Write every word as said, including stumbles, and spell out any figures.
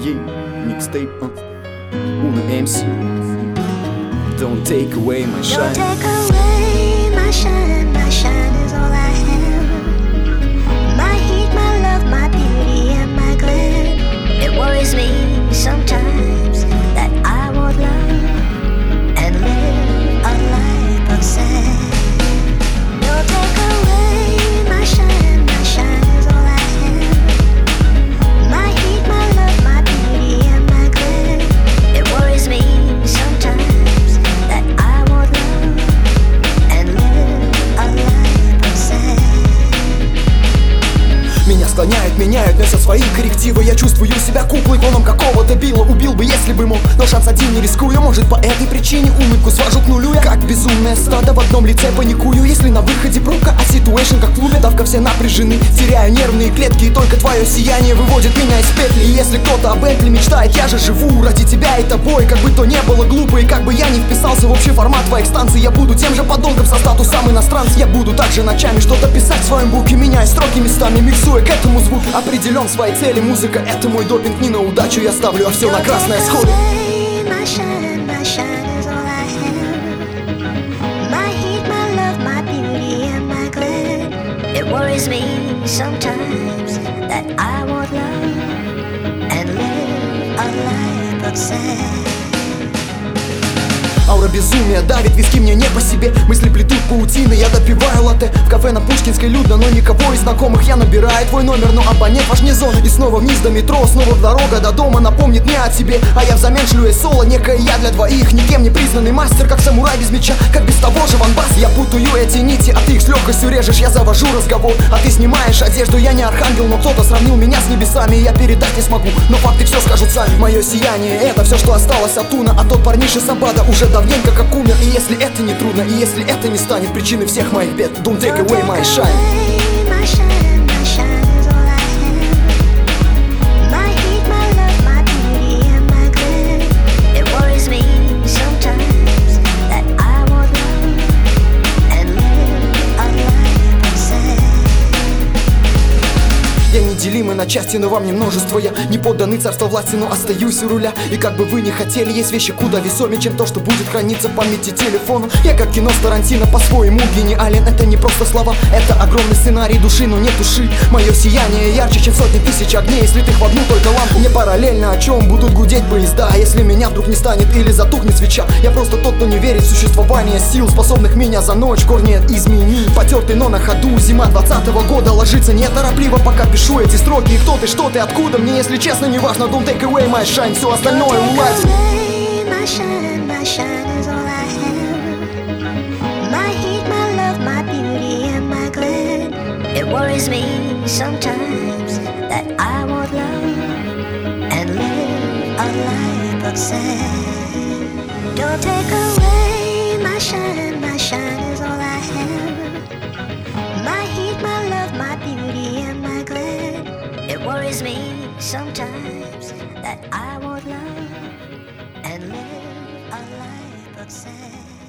Yeah, mixtape, uh, Uno эм си. Don't take away my shine. Don't take away my shine. My shine is all I have. My heat, my love, my beauty and my glam. It worries me sometimes that I won't love and live a life of sad. Don't take away my shine. My shine is all I have. My heat, my love, my beauty and my glam. It worries me sometimes that I won't love and live a life of sad. Меня склоняют, меняют, носят свои коррективы. Я чувствую себя куклой, клоном какого-то Билла. Убил бы, если бы мог, но шанс один не рискую. Может, по этой причине улыбку свожу к нулю. Я как безумное стадо в одном лице паникую. Если на выходе пробка, а ситуэйшн как в клубе. Давка все напряжены, теряю нервные клетки. И только твое сияние выводит меня из петли. И если кто-то об Бентли мечтает, я же живу ради тебя и тобой. Как бы то не было глупо, и как бы я не вписался в общий формат твоих станций. Я буду тем же подонком со статусом иностранца. Я буду также ночами что-то писать в своем буке, меняя строки местами, миксуя к этому звук. Определен своей цели, музыка — это мой допинг. Не на удачу я ставлю, а все на красное сходу. My shine, my shine is all I have. My heat, my love, my beauty and my glam. It worries me sometimes that I won't love and live a life of sad. Аура безумия давит, виски мне не по себе. Мысли плетут паутины, я допиваю латте. В кафе на Пушкинской людно, но никого из знакомых. Я набираю твой номер, но абонент важнее зоны. И снова вниз до метро, снова дорога до дома напомнит мне о тебе. А я взамен шлю ей соло, некое я для двоих. Никем не признанный мастер, как самурай без меча, как без того же Ван Бас. Я путаю эти нити, а ты их с легкостью режешь. Я завожу разговор, а ты снимаешь одежду. Я не архангел, но кто-то сравнил меня с небесами. Я передать не смогу, но факты все скажут сами. Мое сияние — это все, что осталось от Туна. А тот парниша Сабада уже давненько как умер. И если это не трудно, и если это не станет причиной всех моих бед, don't take away my shine. My shine, my shine is all I have. My heat, my love, my beauty and my glam. It worries me sometimes that I won't love and live a life of sad. Я неделимый на части, но вам не множество. Я не подданный царства власти, но остаюсь у руля. И как бы вы ни хотели, есть вещи куда весомее, чем то, что будет храниться в памяти телефона. Я как кино с Тарантино, по-своему гениален. Это не просто слова, это огромный сценарий души, но не души. Мое сияние ярче, чем сотни тысяч огней, если ты в одну только лампу. Мне параллельно о чем будут гудеть поезда. Если меня вдруг не станет или затухнет свеча, я просто тот, кто не верит в существование сил, способных меня за ночь в корне изменить. Потертый, но на ходу, зима двадцатого года ложится неторопливо, пока пишу эти строки. И кто ты, что ты, откуда, мне, если честно, не важно. Don't take away my shine, все остальное уладим. My shine, my shine is all I have. My heat, my love, my beauty and my glam. It worries me sometimes that I won't love and live a life of sad. Don't take away my shine, my shine is all I have. My heat, my love, my beauty and my glam. It worries me sometimes that I won't love and live a life of sad.